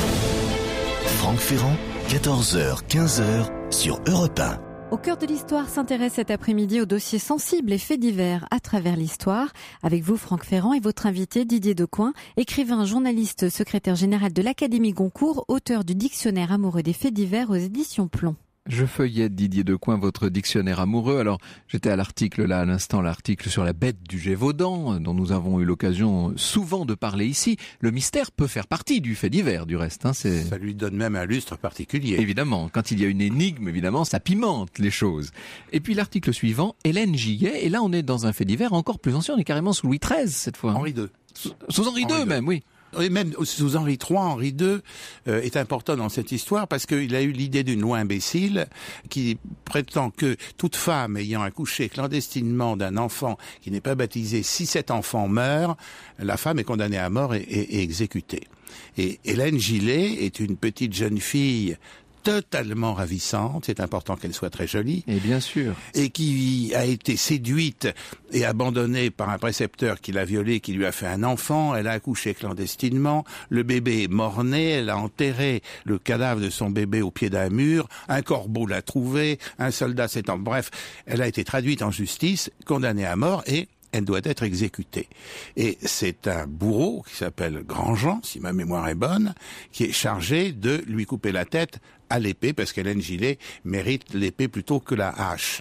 Franck Ferrand, 14h, 15h sur Europe 1. Au cœur de l'histoire s'intéresse cet après-midi aux dossiers sensibles et faits divers à travers l'histoire. Avec vous, Franck Ferrand, et votre invité Didier Decoing, écrivain, journaliste, secrétaire général de l'Académie Goncourt, auteur du dictionnaire amoureux des faits divers aux éditions Plomb. Je feuillette, Didier Decoing, votre dictionnaire amoureux. Alors, j'étais à l'article là, à l'instant, l'article sur la bête du Gévaudan, dont nous avons eu l'occasion souvent de parler ici. Le mystère peut faire partie du fait divers, du reste. Ça lui donne même un lustre particulier. Évidemment, quand il y a une énigme, évidemment, ça pimente les choses. Et puis l'article suivant, Hélène Gillet, et là on est dans un fait divers encore plus ancien, on est carrément sous Louis XIII cette fois. Henri II. Sous Henri II même, oui. Et même sous Henri III, Henri II est important dans cette histoire parce qu'il a eu l'idée d'une loi imbécile qui prétend que toute femme ayant accouché clandestinement d'un enfant qui n'est pas baptisé, si cet enfant meurt, la femme est condamnée à mort et exécutée. Et Hélène Gillet est une petite jeune fille totalement ravissante, c'est important qu'elle soit très jolie. Et bien sûr. Et qui a été séduite et abandonnée par un précepteur qui l'a violée, qui lui a fait un enfant, elle a accouché clandestinement, le bébé est mort-né, elle a enterré le cadavre de son bébé au pied d'un mur, un corbeau l'a trouvé, un soldat bref, elle a été traduite en justice, condamnée à mort et elle doit être exécutée. Et c'est un bourreau qui s'appelle Grandjean, si ma mémoire est bonne, qui est chargé de lui couper la tête à l'épée, parce qu'Hélène Gillet mérite l'épée plutôt que la hache.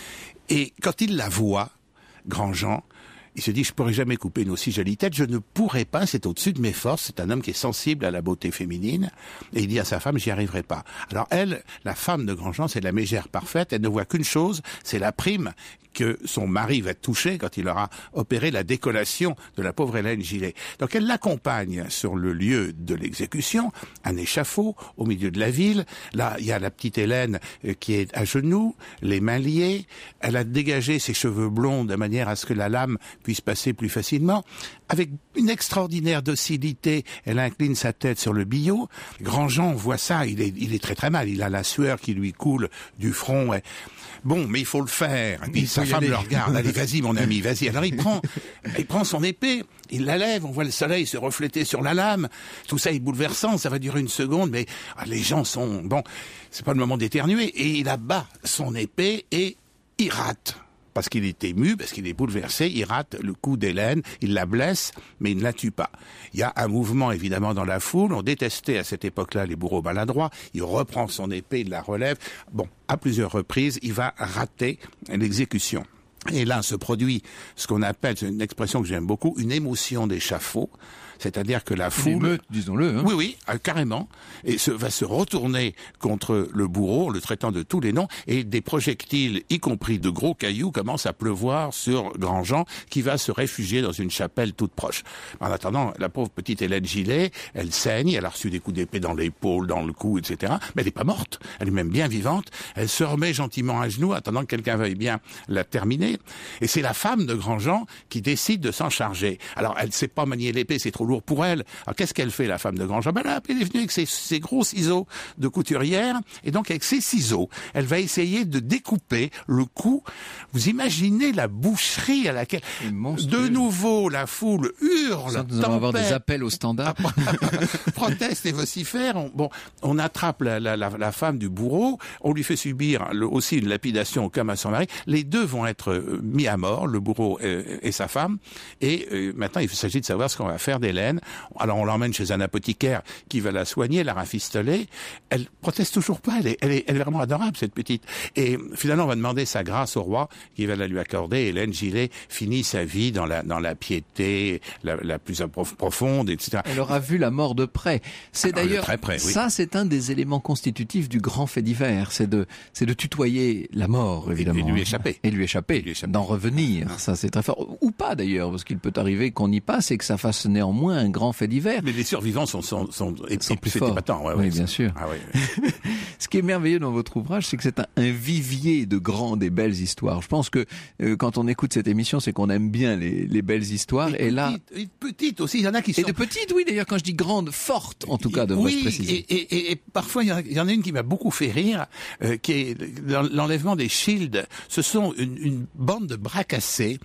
Et quand il la voit, Grandjean, il se dit, je pourrais jamais couper une aussi jolie tête, je ne pourrais pas, c'est au-dessus de mes forces, c'est un homme qui est sensible à la beauté féminine, et il dit à sa femme, j'y arriverai pas. Alors elle, la femme de Grandjean, c'est la mégère parfaite, elle ne voit qu'une chose, c'est la prime que son mari va toucher quand il aura opéré la décollation de la pauvre Hélène Gillet. Donc elle l'accompagne sur le lieu de l'exécution, un échafaud au milieu de la ville. Là, il y a la petite Hélène qui est à genoux, les mains liées. Elle a dégagé ses cheveux blonds de manière à ce que la lame puisse passer plus facilement. Avec une extraordinaire docilité, elle incline sa tête sur le billot. Grandjean voit ça, il est très très mal. Il a la sueur qui lui coule du front. Bon, mais il faut le faire. Et puis sa femme le regarde. Allez, vas-y, mon ami, vas-y. Alors il prend son épée, il la lève, on voit le soleil se refléter sur la lame. Tout ça est bouleversant, ça va durer une seconde, mais les gens sont... Bon, c'est pas le moment d'éternuer. Et il abat son épée et il rate. Parce qu'il est ému, parce qu'il est bouleversé, il rate le coup d'Hélène, il la blesse, mais il ne la tue pas. Il y a un mouvement évidemment dans la foule, on détestait à cette époque-là les bourreaux maladroits, il reprend son épée, il la relève, bon, à plusieurs reprises, il va rater l'exécution. Et là se produit ce qu'on appelle, c'est une expression que j'aime beaucoup, une émotion d'échafaud. C'est-à-dire que la foule... Une émeute, disons-le. Hein. Oui, carrément. Et va se retourner contre le bourreau, le traitant de tous les noms, et des projectiles, y compris de gros cailloux, commencent à pleuvoir sur Grandjean, qui va se réfugier dans une chapelle toute proche. En attendant, la pauvre petite Hélène Gillet, elle saigne, elle a reçu des coups d'épée dans l'épaule, dans le cou, etc. Mais elle n'est pas morte, elle est même bien vivante. Elle se remet gentiment à genoux, attendant que quelqu'un veuille bien la terminer. Et c'est la femme de Grandjean qui décide de s'en charger. Alors, elle ne sait pas manier l'épée, c'est trop lourd pour elle. Alors qu'est-ce qu'elle fait, la femme de Grandjean? Elle est venue avec ses gros ciseaux de couturière, et donc avec ses ciseaux, elle va essayer de découper le cou. Vous imaginez la boucherie à laquelle de nouveau la foule hurle, nous allons avoir des appels au standard, proteste et vocifère. On attrape la femme du bourreau, on lui fait subir aussi une lapidation comme à son mari. Les deux vont être mis à mort, le bourreau et sa femme, et maintenant il s'agit de savoir ce qu'on va faire d'Hélène. Alors on l'emmène chez un apothicaire qui va la soigner, la rafistoler. Elle proteste toujours pas, elle est vraiment adorable, cette petite. Et finalement on va demander sa grâce au roi qui va la lui accorder. Hélène Gillet finit sa vie dans la piété la plus profonde, etc. Elle aura vu la mort de près. C'est d'ailleurs, très près, oui. Ça c'est un des éléments constitutifs du grand fait divers, c'est de tutoyer la mort, évidemment. Et lui échapper. D'en revenir. Ça c'est très fort. Ou pas d'ailleurs, parce qu'il peut arriver qu'on y passe et que ça fasse néanmoins un grand fait divers. Mais les survivants sont plus forts. Épatant, oui, bien sûr. Ah, ouais. Ce qui est merveilleux dans votre ouvrage, c'est que c'est un vivier de grandes et belles histoires. Je pense que quand on écoute cette émission, c'est qu'on aime bien les belles histoires. Et là, petites aussi, il y en a qui sont... Et de petites, oui, d'ailleurs, quand je dis grandes, fortes, en tout cas, devrais-je préciser. Et parfois, il y en a une qui m'a beaucoup fait rire, qui est l'enlèvement des Shields. Ce sont une bande de bras cassés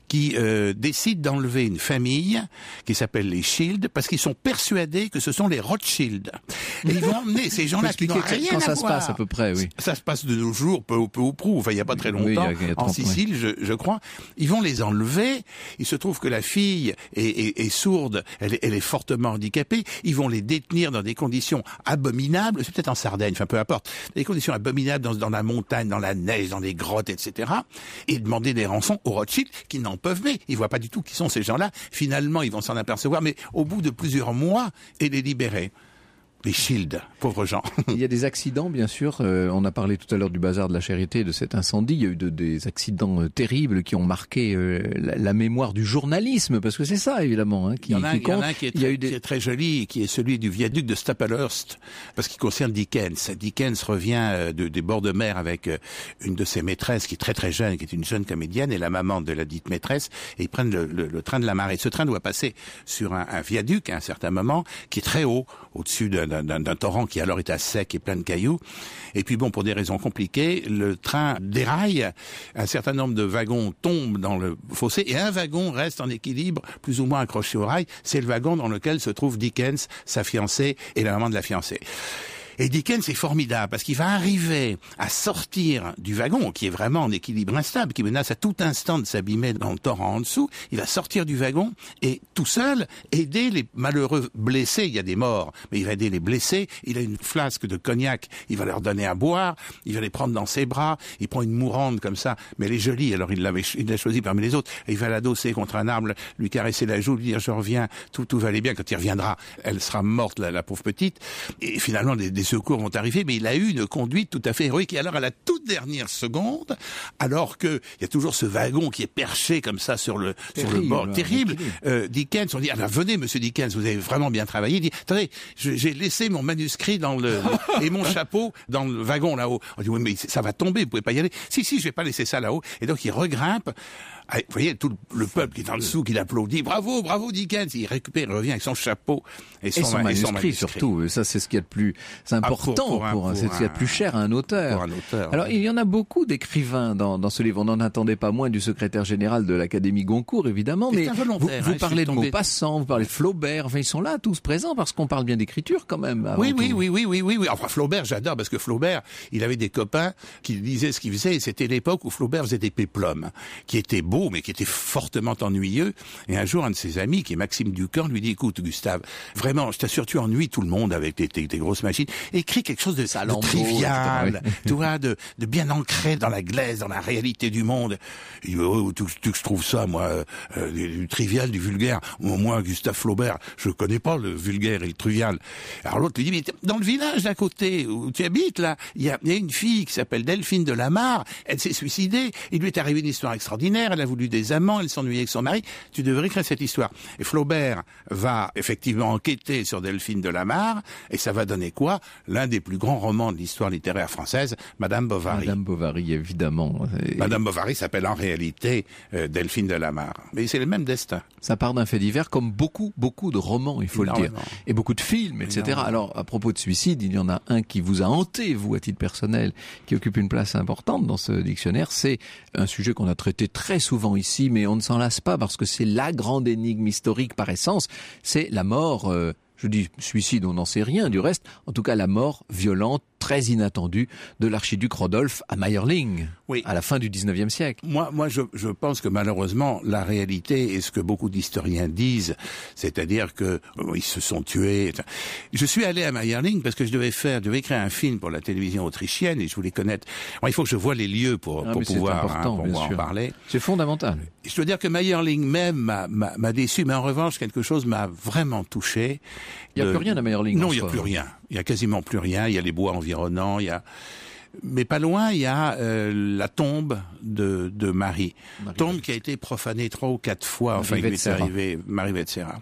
qui décident d'enlever une famille qui s'appelle les Shield parce qu'ils sont persuadés que ce sont les Rothschild. Et ils vont emmener ces gens-là qui n'ont rien à voir. Quand ça se passe à peu près, oui. Ça se passe de nos jours, peu ou prou. Enfin, il n'y a pas très longtemps, il y a 30, en Sicile, je crois. Ils vont les enlever. Il se trouve que la fille est sourde, elle est fortement handicapée. Ils vont les détenir dans des conditions abominables. C'est peut-être en Sardaigne, enfin peu importe. Des conditions abominables dans la montagne, dans la neige, dans des grottes, etc. Et demander des rançons aux Rothschild qui n'en peuvent mais. Ils voient pas du tout qui sont ces gens-là. Finalement, ils vont s'en apercevoir, mais au bout de plusieurs mois, et les libérer. Les Shield, pauvres gens. Il y a des accidents, bien sûr. On a parlé tout à l'heure du bazar de la Charité, de cet incendie. Il y a eu des accidents terribles qui ont marqué la mémoire du journalisme, parce que c'est ça, évidemment, hein, qui compte. Il y en a un qui est très joli, qui est celui du viaduc de Stapelhurst, parce qu'il concerne Dickens. Dickens revient des bords de mer avec une de ses maîtresses, qui est très très jeune, qui est une jeune comédienne, et la maman de la dite maîtresse, et ils prennent le train de la marée. Ce train doit passer sur un viaduc à un certain moment, qui est très haut, au-dessus d'un torrent qui alors est à sec et plein de cailloux. Et puis bon, pour des raisons compliquées, le train déraille, un certain nombre de wagons tombent dans le fossé et un wagon reste en équilibre, plus ou moins accroché au rail. C'est le wagon dans lequel se trouve Dickens, sa fiancée et la maman de la fiancée. Et Dickens est formidable parce qu'il va arriver à sortir du wagon qui est vraiment en équilibre instable, qui menace à tout instant de s'abîmer dans le torrent en dessous. Il va sortir du wagon et tout seul aider les malheureux blessés. Il y a des morts, mais il va aider les blessés. Il a une flasque de cognac, il va leur donner à boire, il va les prendre dans ses bras, il prend une mourante comme ça, mais elle est jolie, alors il l'a choisie parmi les autres, et il va l'adosser contre un arbre, lui caresser la joue, lui dire je reviens, tout va aller bien. Quand il reviendra, elle sera morte, la pauvre petite, et finalement des secours vont arriver, mais il a eu une conduite tout à fait héroïque. Et alors, à la toute dernière seconde, alors que il y a toujours ce wagon qui est perché comme ça sur le bord, terrible, Dickens, on dit, alors venez, monsieur Dickens, vous avez vraiment bien travaillé. Il dit, attendez, j'ai laissé mon manuscrit et mon chapeau dans le wagon là-haut. On dit, oui, mais ça va tomber, vous pouvez pas y aller. Si, je vais pas laisser ça là-haut. Et donc, il regrimpe. Vous voyez, tout le peuple qui est en dessous, qui l'applaudit. Bravo, Dickens. Il récupère, il revient avec son chapeau et son manuscrit surtout. Ça, c'est ce qu'il y a de plus important, c'est ce qu'il y a de plus cher à un auteur. Pour un auteur. Alors, il y en a beaucoup d'écrivains dans ce livre. On n'en attendait pas moins du secrétaire général de l'Académie Goncourt, évidemment. Mais vous parlez de Maupassant, vous parlez de Flaubert. Enfin, ils sont là, tous présents, parce qu'on parle bien d'écriture, quand même. Oui. Enfin, Flaubert, j'adore, parce que Flaubert, il avait des copains qui disaient ce qu'il faisait. Et c'était l'époque où Flaubert faisait des péplums, qui étaient beaux, mais qui était fortement ennuyeux. Et un jour, un de ses amis, qui est Maxime Ducamp, lui dit, écoute, Gustave, vraiment, je t'assure, tu ennuies tout le monde avec tes grosses machines. Écris quelque chose de trivial, tu vois, de bien ancré dans la glaise, dans la réalité du monde. Il dit, que je trouve ça, moi, du trivial, du vulgaire. Moi, Gustave Flaubert, je connais pas le vulgaire et le trivial. Alors l'autre lui dit, mais dans le village d'à côté, où tu habites, là, il y a une fille qui s'appelle Delphine de Lamare, elle s'est suicidée, il lui est arrivé une histoire extraordinaire, elle a voulu des amants, elle s'ennuyait avec son mari, tu devrais écrire cette histoire. Et Flaubert va effectivement enquêter sur Delphine de Lamare, et ça va donner quoi? L'un des plus grands romans de l'histoire littéraire française, Madame Bovary. Madame Bovary, évidemment. Madame Bovary s'appelle en réalité Delphine de Lamare. Mais c'est le même destin. Ça part d'un fait divers, comme beaucoup de romans, il faut le dire. Et beaucoup de films, etc. Énormément. Alors, à propos de suicide, il y en a un qui vous a hanté, vous, à titre personnel, qui occupe une place importante dans ce dictionnaire. C'est un sujet qu'on a traité très souvent ici, mais on ne s'en lasse pas parce que c'est la grande énigme historique par essence. C'est la mort, je dis suicide, on n'en sait rien du reste. En tout cas, la mort violente, très inattendue de l'archiduc Rodolphe à Mayerling, à la fin du 19e siècle. Moi, je pense que malheureusement, la réalité est ce que beaucoup d'historiens disent, c'est-à-dire que ils se sont tués. Je suis allé à Mayerling parce que je devais écrire un film pour la télévision autrichienne et je voulais connaître. Bon, il faut que je voie les lieux pour pouvoir en parler. C'est fondamental. Je dois dire que Mayerling même m'a déçu, mais en revanche, quelque chose m'a vraiment touché. Il n'y a plus rien à Mayerling. Non, il n'y a plus rien. Il y a quasiment plus rien. Il y a les bois environnants. Mais pas loin, il y a la tombe de Marie. Tombe qui a été profanée 3 ou 4 fois. Enfin, il est arrivé, Marie Vetsera.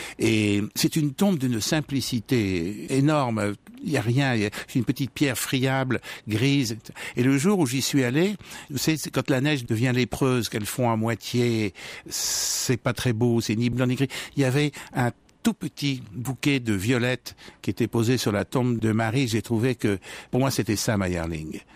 Et c'est une tombe d'une simplicité énorme. Il y a rien. C'est une petite pierre friable, grise. Et le jour où j'y suis allé, vous savez, c'est quand la neige devient lépreuse, qu'elle fond à moitié, c'est pas très beau, c'est ni blanc ni gris. Il y avait un tout petit bouquet de violettes qui était posé sur la tombe de Marie. J'ai trouvé que, pour moi, c'était ça, Mayerling.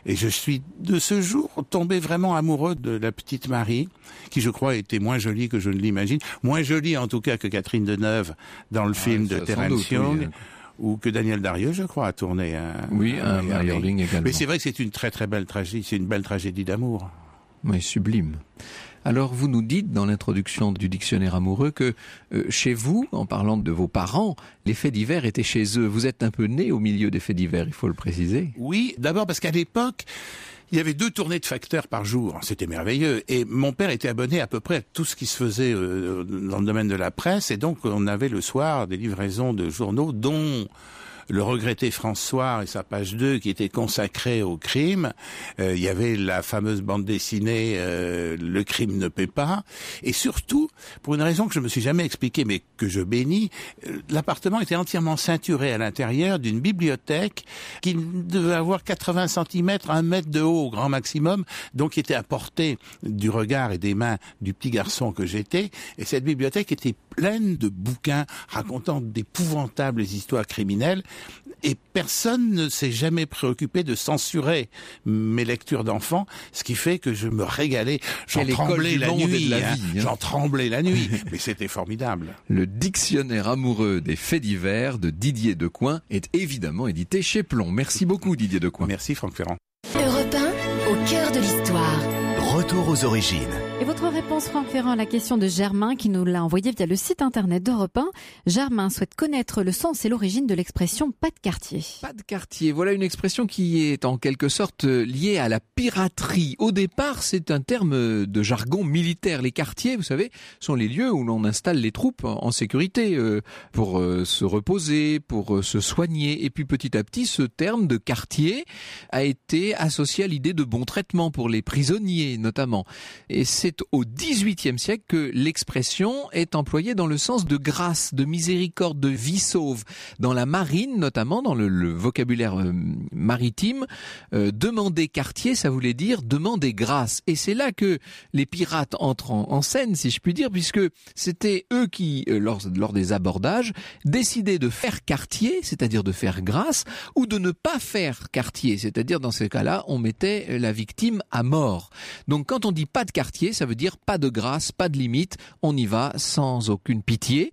Et je suis de ce jour tombé vraiment amoureux de la petite Marie, qui je crois était moins jolie que je ne l'imagine, moins jolie en tout cas que Catherine Deneuve dans le film de Terence Young. Oui. Ou que Daniel Darieux, je crois, a tourné un Meyerling également. Mais c'est vrai que c'est une très très belle tragédie, c'est une belle tragédie d'amour. Oui, sublime. Alors vous nous dites dans l'introduction du dictionnaire amoureux que chez vous, en parlant de vos parents, les faits divers étaient chez eux. Vous êtes un peu né au milieu des faits divers, il faut le préciser. Oui, d'abord parce qu'à l'époque, il y avait 2 tournées de facteurs par jour. C'était merveilleux. Et mon père était abonné à peu près à tout ce qui se faisait dans le domaine de la presse. Et donc, on avait le soir des livraisons de journaux, dont le regretté François et sa page 2 qui était consacrée au crime. Il y avait la fameuse bande dessinée Le crime ne paie pas. Et surtout, pour une raison que je me suis jamais expliquée, mais que je bénis, l'appartement était entièrement ceinturé à l'intérieur d'une bibliothèque qui devait avoir 80 cm, 1 mètre de haut au grand maximum, donc qui était à portée du regard et des mains du petit garçon que j'étais. Et cette bibliothèque était pleine de bouquins racontant d'épouvantables histoires criminelles. Et personne ne s'est jamais préoccupé de censurer mes lectures d'enfants, ce qui fait que je me régalais. J'en tremblais la nuit. J'en tremblais la nuit, mais c'était formidable. Le dictionnaire amoureux des faits divers de Didier Decoing est évidemment édité chez Plon. Merci beaucoup Didier Decoing. Merci Franck Ferrand. Europe 1, au cœur de l'histoire. Retour aux origines. Et votre réponse, Franck Ferrand, à la question de Germain qui nous l'a envoyée via le site internet d'Europe 1. Germain souhaite connaître le sens et l'origine de l'expression « pas de quartier ». Pas de quartier, voilà une expression qui est en quelque sorte liée à la piraterie. Au départ, c'est un terme de jargon militaire. Les quartiers, vous savez, sont les lieux où l'on installe les troupes en sécurité pour se reposer, pour se soigner. Et puis petit à petit, ce terme de quartier a été associé à l'idée de bon traitement pour les prisonniers notamment. Et c'est au XVIIIe siècle que l'expression est employée dans le sens de grâce, de miséricorde, de vie sauve. Dans la marine, notamment dans le vocabulaire maritime, demander quartier, ça voulait dire demander grâce. Et c'est là que les pirates entrent en scène, si je puis dire, puisque c'était eux qui, lors des abordages, décidaient de faire quartier, c'est-à-dire de faire grâce, ou de ne pas faire quartier, c'est-à-dire dans ces cas-là, on mettait la victime à mort. Donc quand on dit pas de quartier, ça veut dire pas de grâce, pas de limite, on y va sans aucune pitié.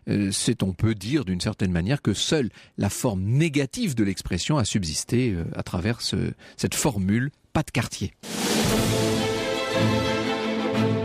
On peut dire d'une certaine manière que seule la forme négative de l'expression a subsisté à travers cette formule pas de quartier.